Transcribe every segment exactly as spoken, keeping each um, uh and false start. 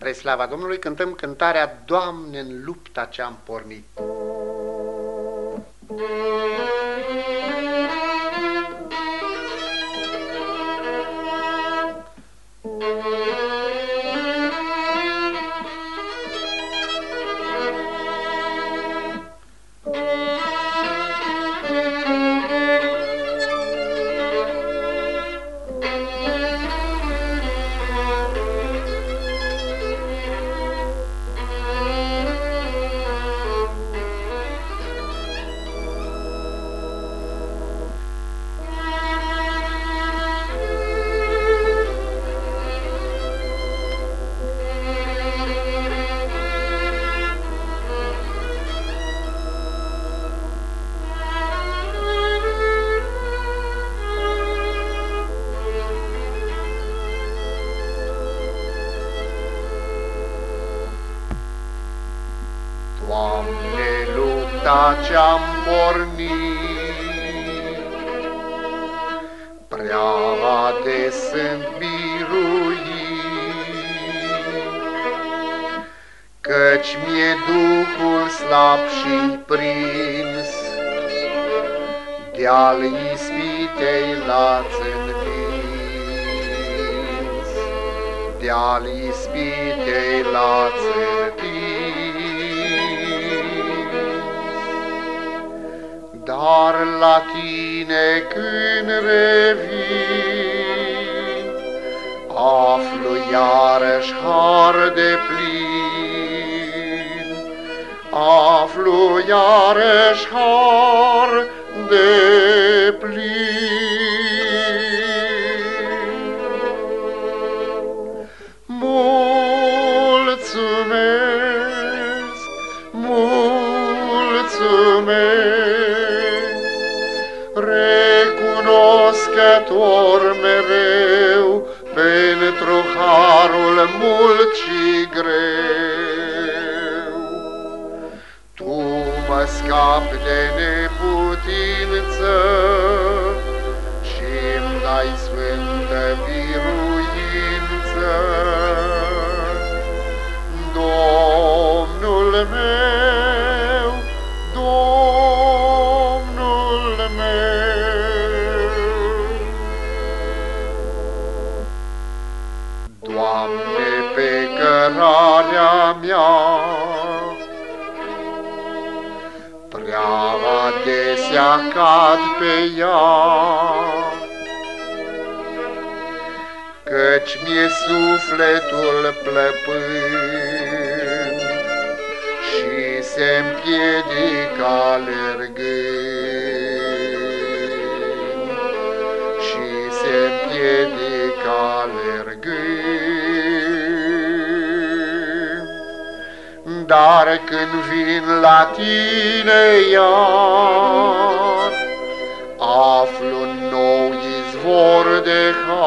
Spre slava Domnului cântăm cântarea Doamne, în lupta ce-am pornit. Doamne, lupta ce-am pornit, prea ades sunt biruit, căci mi-e Duhul slab și prins, de-al ispitei l-ați învins, de-al ispitei l-ați învins. Dar la tine când revin, aflu iarăși har de plin, aflu iarăși har de plin. Mulțumesc, mulțumesc, recunoscător mereu pentru harul mult și greu. Tu mă scapi de neputință și-mi dai sfântă biruință. Domnul meu, Domnul meu. Doamne, pe cărarea mea, prea adesea cad pe ea, căci mi-e sufletul plăpând și se-mpiedică alergând, și se-mpiedică alergând. Dar când vin la tine iar, aflu un nou izvor de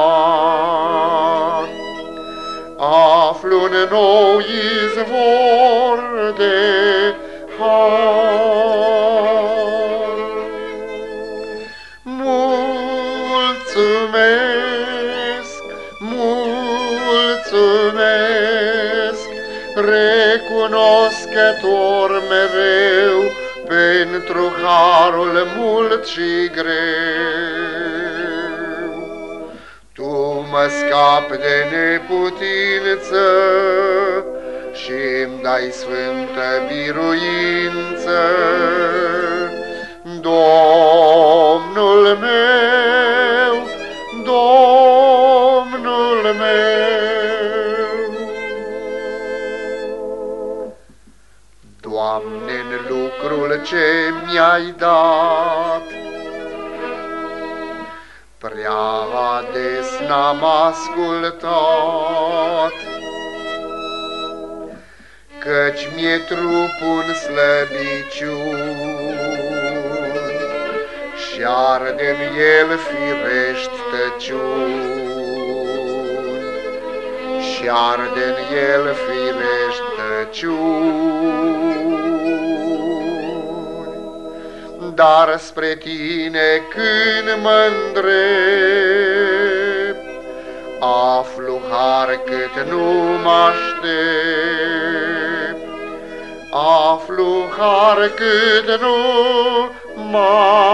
har, aflu un nou izvor de har. Mulțumesc, mulțumesc, recunoscător mereu pentru harul mult și greu. Tu mă scapi de neputință și-mi dai sfântă biruință. Domnul meu, Domnul meu. Doamne, în lucrul ce mi-ai dat, prea ades n-am ascultat, căci mi-e trupul în slăbiciuni și arde-n el firești tăciuni, și arde-n el firești tăciuni. Dar spre tine când mă-ndrept, aflu har cât nu mă aștept, aflu har cât nu mă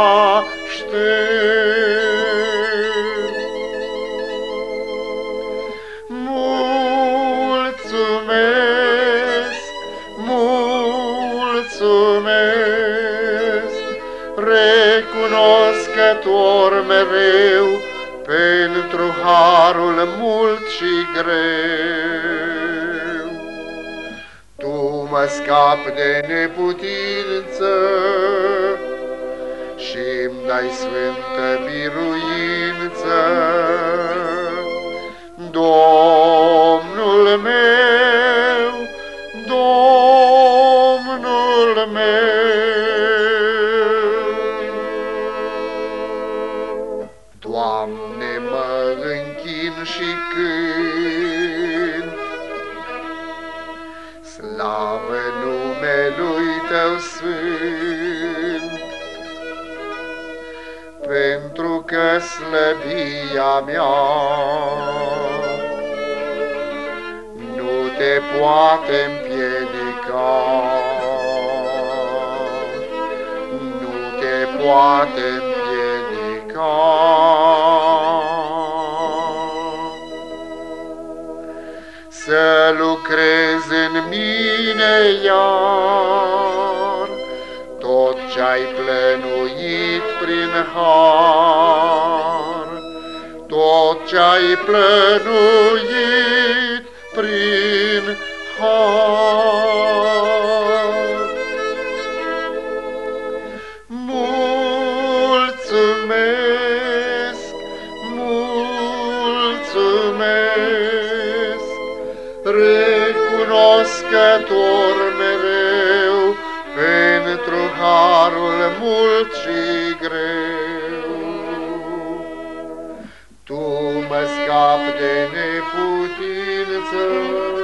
aștept. Mulțumesc, mulțumesc, recunoscător mereu pentru harul mult și greu. Tu mă scapi de neputință și-mi dai sfântă biruință. Domnul meu, Domnul meu. Doamne, mă închin și cânt slavă numelui Tău sfânt, pentru că slăbia mea nu Te poate împiedica, nu Te poate împiedica. Să lucrezi în mine iar tot ce-ai plănuit prin har, tot ce-ai plănuit prin har. Mulțumesc, mulțumesc, recunoscător mereu pentru harul mult și greu. Tu mă scapi de neputință